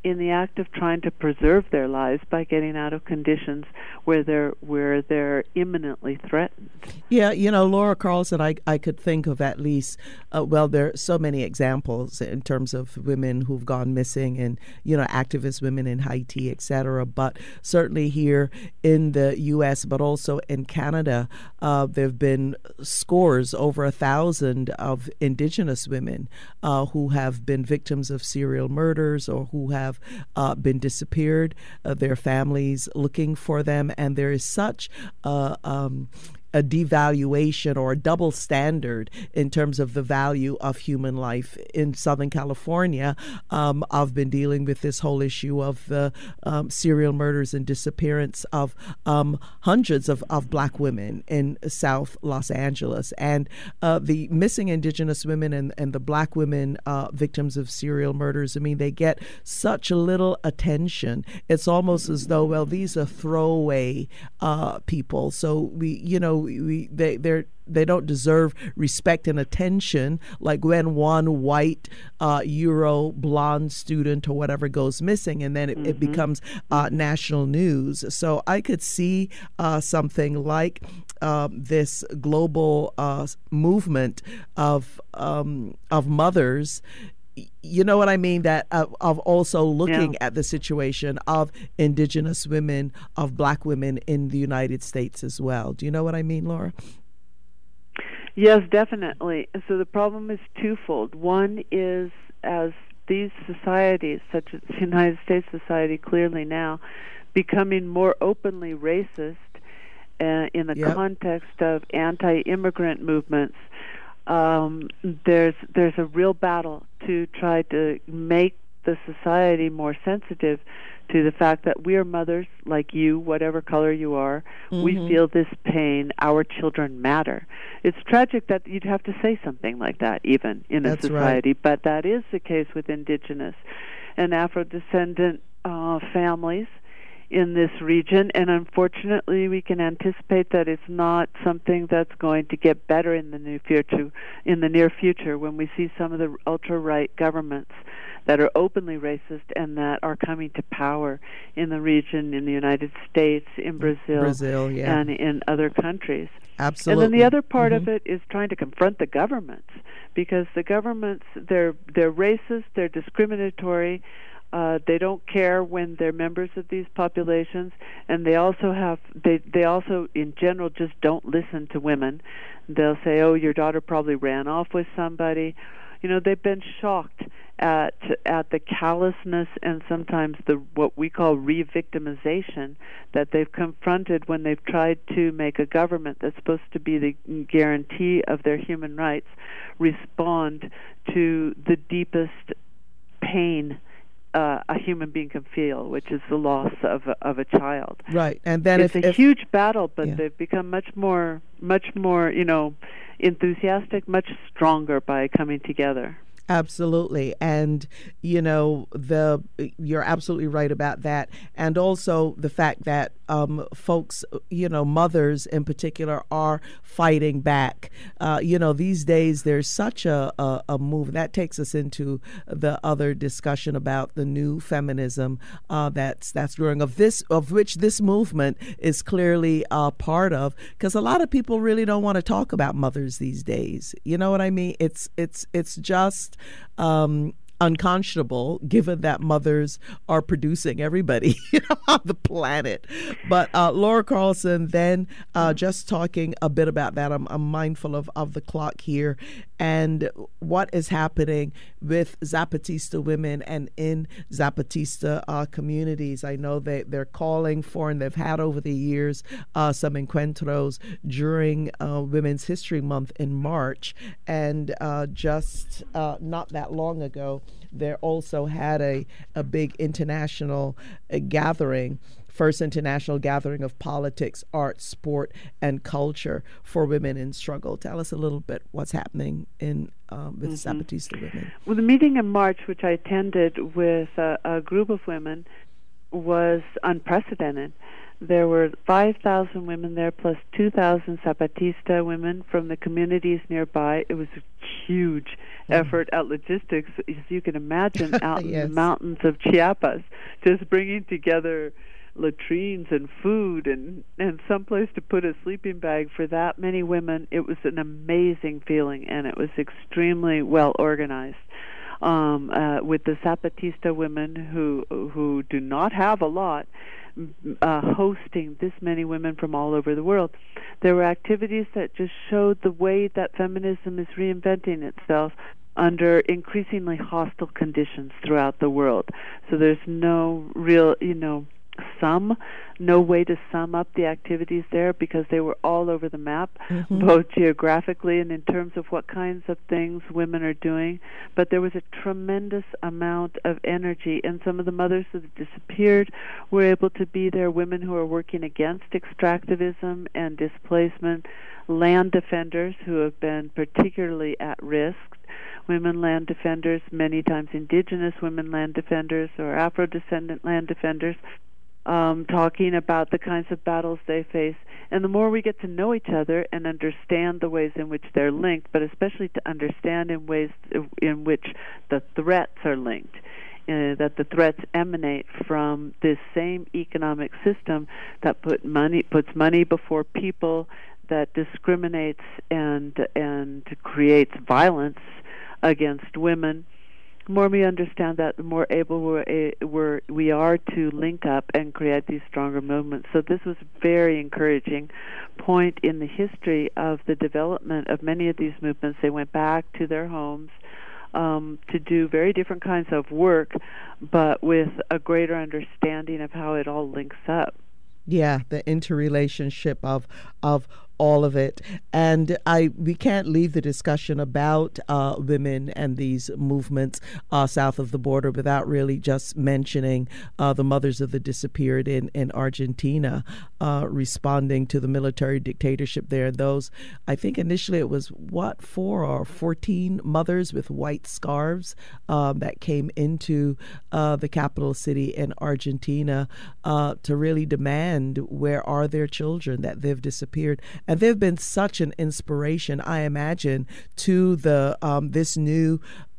in the act of trying to preserve their lives by getting out of conditions where they're imminently threatened. Yeah, Laura Carlson, I could think of at least, there are so many examples in terms of women who've gone missing and, activist women in Haiti, et cetera. But certainly here in the U.S., but also in Canada, there have been scores, over 1,000 of Indigenous women who have been victims of serial murders or who have been disappeared, their families looking for them. And there is such a devaluation or a double standard in terms of the value of human life. In Southern California, I've been dealing with this whole issue of the serial murders and disappearance of hundreds of Black women in South Los Angeles. And the missing Indigenous women and the Black women victims of serial murders, they get such little attention. It's almost as though, well, these are throwaway people. So they don't deserve respect and attention, like when one white Euro blonde student or whatever goes missing, and then it becomes national news. So I could see something like this global movement of mothers. You know what I mean? That of also looking at the situation of Indigenous women, of Black women in the United States as well. Do you know what I mean, Laura? Yes, definitely. So the problem is twofold. One is, as these societies, such as the United States society clearly now, becoming more openly racist in the context of anti-immigrant movements, there's a real battle to try to make the society more sensitive to the fact that we are mothers like you, whatever color you are. We feel this pain. Our children matter. It's tragic that you'd have to say something like that even in a society, but that is the case with Indigenous and Afro-descendant families in this region, and unfortunately we can anticipate that it's not something that's going to get better in the near future when we see some of the ultra-right governments that are openly racist and that are coming to power in the region, in the United States, in Brazil and in other countries. Absolutely. And then the other part of it is trying to confront the governments, because the governments, they're racist, they're discriminatory, they don't care when they're members of these populations, and they also in general just don't listen to women. They'll say, "Oh, your daughter probably ran off with somebody." They've been shocked at the callousness and sometimes what we call re-victimization that they've confronted when they've tried to make a government that's supposed to be the guarantee of their human rights respond to the deepest pain a human being can feel, which is the loss of a child. Right, and then it's a huge battle, but they've become much more, enthusiastic, much stronger by coming together. Absolutely. And, you're absolutely right about that. And also the fact that folks, mothers in particular, are fighting back. These days there's such a move. That takes us into the other discussion about the new feminism that's growing, of which this movement is clearly a part of, because a lot of people really don't want to talk about mothers these days. You know what I mean? It's just unconscionable, given that mothers are producing everybody on the planet. But Laura Carlson, then just talking a bit about that, I'm mindful of the clock here, and what is happening with Zapatista women and in Zapatista communities. I know they're calling for, and they've had over the years, some encuentros during Women's History Month in March, and just not that long ago, they also had a big international gathering, first international gathering of politics, art, sport, and culture for women in struggle. Tell us a little bit what's happening in with Zapatista women. Well, the meeting in March, which I attended with a group of women, was unprecedented. There were 5,000 women there, plus 2,000 Zapatista women from the communities nearby. It was huge, effort at logistics, as you can imagine, out Yes. in the mountains of Chiapas, just bringing together latrines and food and someplace to put a sleeping bag for that many women. It was an amazing feeling, and it was extremely well organized. With the Zapatista women who do not have a lot, hosting this many women from all over the world. There were activities that just showed the way that feminism is reinventing itself under increasingly hostile conditions throughout the world. So there's no real, no way to sum up the activities there because they were all over the map, both geographically and in terms of what kinds of things women are doing. But there was a tremendous amount of energy, and some of the mothers that disappeared were able to be there, women who are working against extractivism and displacement, land defenders who have been particularly at risk, women land defenders, many times indigenous women land defenders or Afro-descendant land defenders, talking about the kinds of battles they face. And the more we get to know each other and understand the ways in which they're linked, but especially to understand in ways in which the threats are linked, that the threats emanate from this same economic system that puts money before people, that discriminates and creates violence against women. The more we understand that, the more able we are to link up and create these stronger movements. So this was a very encouraging point in the history of the development of many of these movements. They went back to their homes to do very different kinds of work, but with a greater understanding of how it all links up. Yeah, the interrelationship of all of it. And we can't leave the discussion about women and these movements south of the border without really just mentioning the mothers of the disappeared in Argentina, responding to the military dictatorship there. Those, I think initially it was 4 or 14 mothers with white scarves that came into the capital city in Argentina to really demand where are their children, that they've disappeared. And they've been such an inspiration, I imagine, to the this new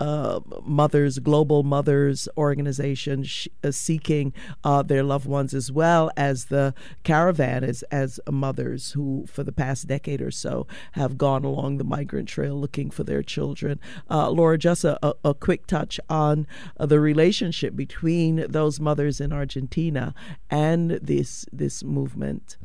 Global Mothers organization seeking their loved ones, as well as the caravan as mothers who for the past decade or so have gone along the migrant trail looking for their children. Laura, just a quick touch on the relationship between those mothers in Argentina and this movement.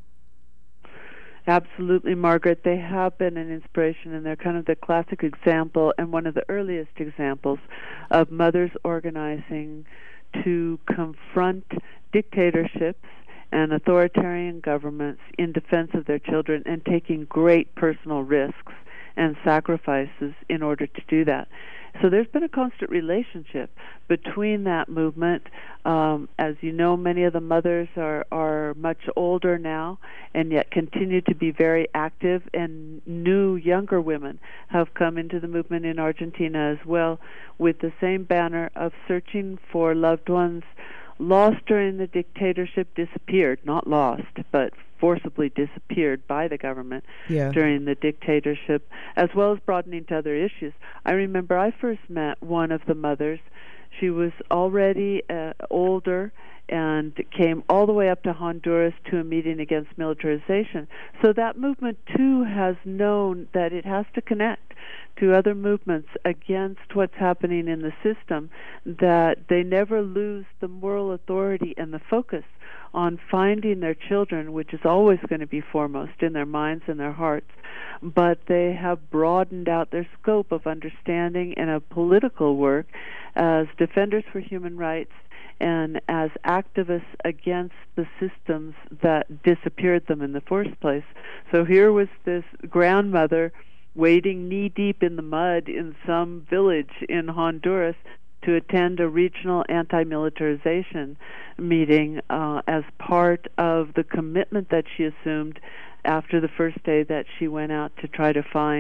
Absolutely, Margaret. They have been an inspiration, and they're kind of the classic example and one of the earliest examples of mothers organizing to confront dictatorships and authoritarian governments in defense of their children and taking great personal risks and sacrifices in order to do that. So there's been a constant relationship between that movement. As you know, many of the mothers are much older now and yet continue to be very active, and new, younger women have come into the movement in Argentina as well with the same banner of searching for loved ones lost during the dictatorship, disappeared, not lost, but forcibly disappeared by the government during the dictatorship, as well as broadening to other issues. I remember I first met one of the mothers. She was already older and came all the way up to Honduras to a meeting against militarization. So that movement, too, has known that it has to connect to other movements against what's happening in the system, that they never lose the moral authority and the focus on finding their children, which is always going to be foremost in their minds and their hearts. But they have broadened out their scope of understanding and of political work as defenders for human rights and as activists against the systems that disappeared them in the first place. So here was this grandmother wading knee-deep in the mud in some village in Honduras to attend a regional anti-militarization meeting as part of the commitment that she assumed after the first day that she went out to try to find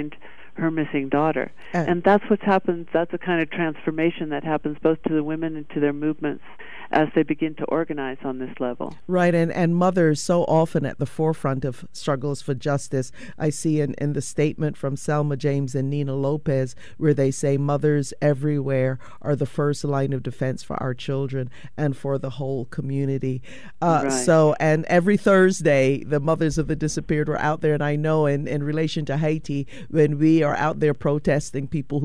her missing daughter. And that's what's happened. That's the kind of transformation that happens both to the women and to their movements as they begin to organize on this level. Right, and mothers so often at the forefront of struggles for justice. I see in the statement from Selma James and Nina Lopez where they say mothers everywhere are the first line of defense for our children and for the whole community. Right. So, and every Thursday, the mothers of the disappeared were out there, and I know in relation to Haiti, when we are out there protesting people who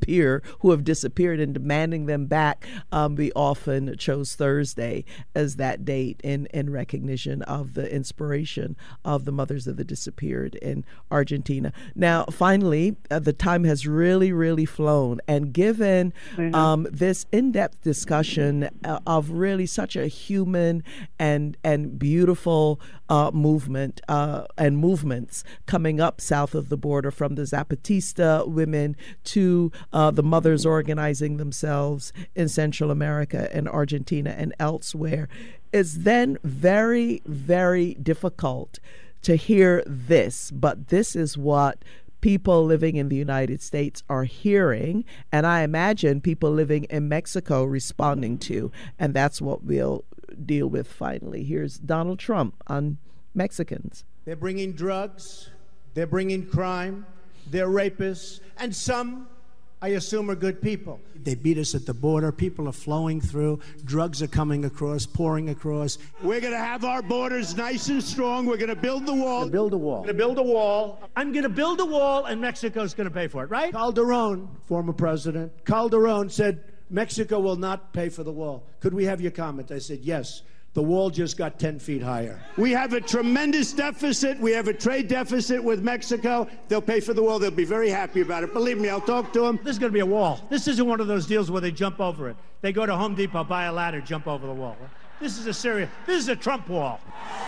have disappeared and demanding them back, we often chose Thursday as that date in recognition of the inspiration of the mothers of the disappeared in Argentina. Now, finally, the time has really, really flown, and given this in-depth discussion of really such a human and beautiful movement and movements coming up south of the border, from the Zapatista women to the mothers organizing themselves in Central America and Argentina and elsewhere, it's then very, very difficult to hear this, but this is what people living in the United States are hearing, and I imagine people living in Mexico responding to, and that's what we'll deal with finally. Here's Donald Trump on Mexicans. They're bringing drugs, they're bringing crime, they're rapists, and some, I assume, are good people. They beat us at the border. People are flowing through. Drugs are coming across, pouring across. We're going to have our borders nice and strong. We're going to build the wall. Build a wall. Going to build a wall. I'm going to build a wall, and Mexico's going to pay for it, right? Calderon, former president, Calderon said, Mexico will not pay for the wall. Could we have your comment? I said, yes. The wall just got 10 feet higher. We have a tremendous deficit. We have a trade deficit with Mexico. They'll pay for the wall. They'll be very happy about it. Believe me, I'll talk to them. This is going to be a wall. This isn't one of those deals where they jump over it. They go to Home Depot, buy a ladder, jump over the wall. This is a Trump wall.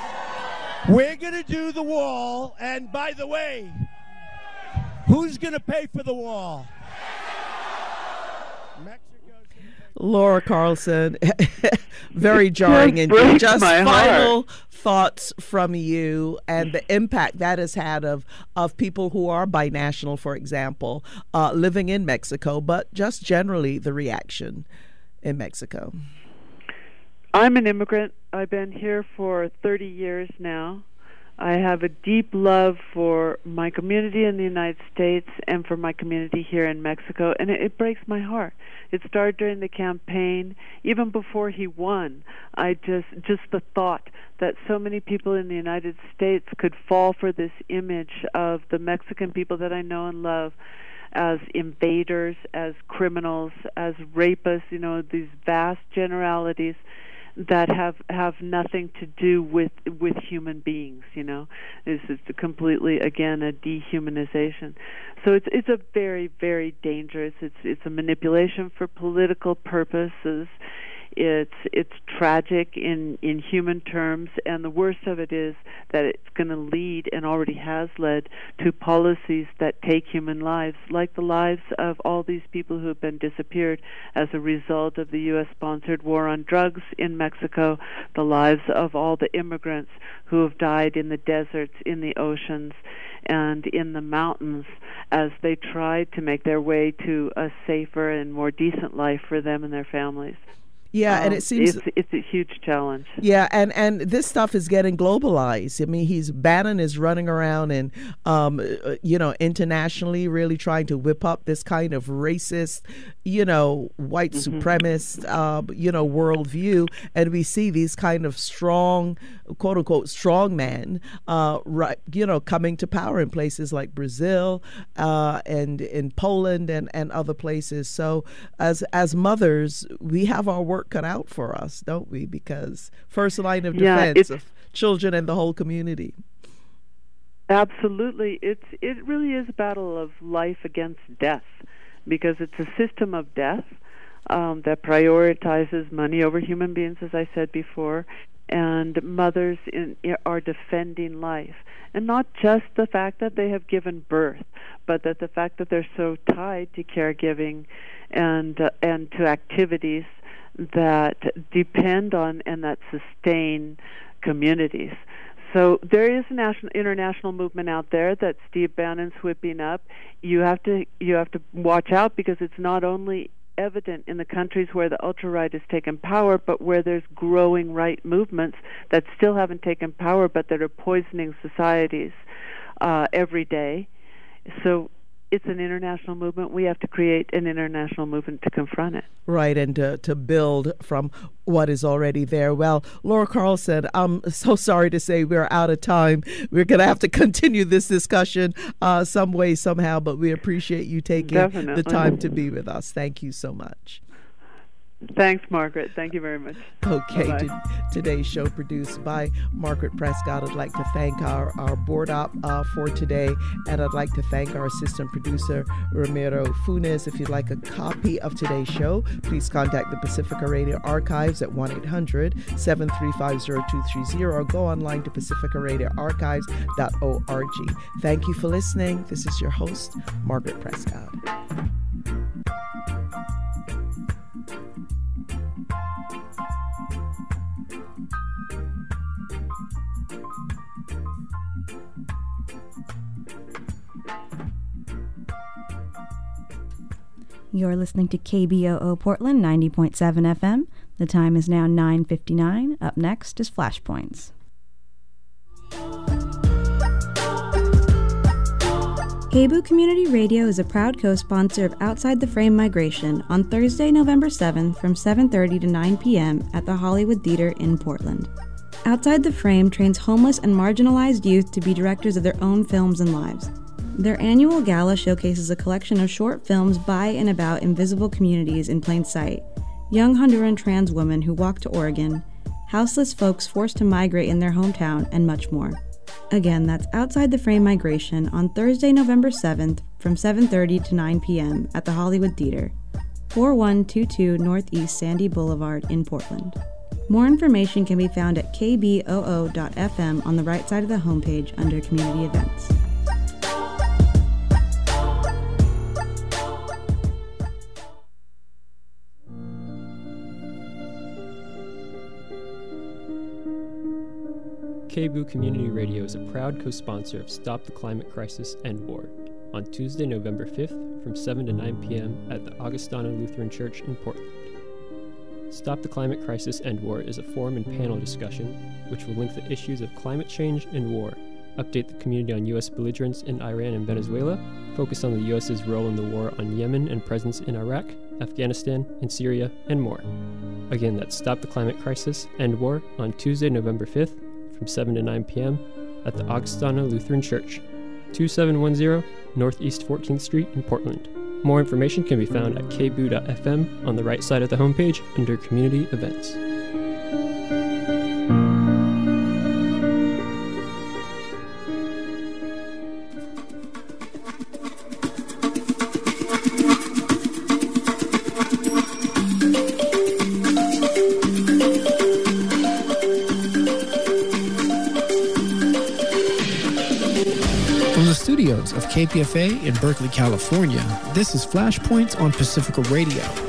We're going to do the wall, and by the way, who's going to pay for the wall? Laura Carlson, very jarring indeed. Just final thoughts from you and the impact that has had of people who are binational, for example, living in Mexico, but just generally the reaction in Mexico. I'm an immigrant. I've been here for 30 years now. I have a deep love for my community in the United States and for my community here in Mexico, and it breaks my heart. It started during the campaign, even before he won. Just the thought that so many people in the United States could fall for this image of the Mexican people that I know and love as invaders, as criminals, as rapists, these vast generalities that have nothing to do with human beings. This is completely, again, a dehumanization. So it's a very, very dangerous. It's a manipulation for political purposes. It's tragic in human terms, and the worst of it is that it's going to lead, and already has led, to policies that take human lives, like the lives of all these people who have been disappeared as a result of the U.S.-sponsored war on drugs in Mexico, the lives of all the immigrants who have died in the deserts, in the oceans, and in the mountains as they tried to make their way to a safer and more decent life for them and their families. Yeah, and it seems it's a huge challenge. Yeah, and this stuff is getting globalized. I mean, Bannon is running around and internationally, really trying to whip up this kind of racist, white supremacist, worldview, and we see these kind of strong, quote unquote, strong men, coming to power in places like Brazil, and in Poland and other places. So as mothers, we have our work cut out for us, don't we? Because first line of defense of children and the whole community. Absolutely. It really is a battle of life against death, because it's a system of death that prioritizes money over human beings, as I said before, and mothers are defending life. And not just the fact that they have given birth, but that the fact that they're so tied to caregiving and to activities that depend on and that sustain communities. So there is an international movement out there that Steve Bannon's whipping up. You have to watch out, because it's not only evident in the countries where the ultra-right has taken power, but where there's growing right movements that still haven't taken power, but that are poisoning societies every day. So it's an international movement. We have to create an international movement to confront it. Right, and to build from what is already there. Well, Laura Carlson, I'm so sorry to say we're out of time. We're going to have to continue this discussion some way, somehow, but we appreciate you taking the time to be with us. Thank you so much. Thanks, Margaret. Thank you very much. Okay, today's show produced by Margaret Prescott. I'd like to thank our board op for today, and I'd like to thank our assistant producer, Ramiro Funes. If you'd like a copy of today's show, please contact the Pacifica Radio Archives at 1-800-735-0230 or go online to pacificaradioarchives.org. Thank you for listening. This is your host, Margaret Prescott. You're listening to KBOO Portland 90.7 FM. The time is now 9:59. Up next is Flashpoints. KBOO Community Radio is a proud co-sponsor of Outside the Frame Migration on Thursday, November 7th from 7:30 to 9 p.m. at the Hollywood Theater in Portland. Outside the Frame trains homeless and marginalized youth to be directors of their own films and lives. Their annual gala showcases a collection of short films by and about invisible communities in plain sight, young Honduran trans women who walk to Oregon, houseless folks forced to migrate in their hometown, and much more. Again, that's Outside the Frame Migration on Thursday, November 7th from 7:30 to 9 p.m. at the Hollywood Theater, 4122 Northeast Sandy Boulevard in Portland. More information can be found at kboo.fm on the right side of the homepage under Community Events. KBOO Community Radio is a proud co-sponsor of Stop the Climate Crisis, End War on Tuesday, November 5th from 7 to 9 p.m. at the Augustana Lutheran Church in Portland. Stop the Climate Crisis, End War is a forum and panel discussion which will link the issues of climate change and war, update the community on U.S. belligerence in Iran and Venezuela, focus on the U.S.'s role in the war on Yemen and presence in Iraq, Afghanistan, and Syria, and more. Again, that's Stop the Climate Crisis, End War on Tuesday, November 5th from 7 to 9 p.m. at the Augustana Lutheran Church, 2710 Northeast 14th Street in Portland. More information can be found at kboo.fm on the right side of the homepage under Community Events. Of KPFA in Berkeley, California, this is Flashpoints on Pacifica Radio.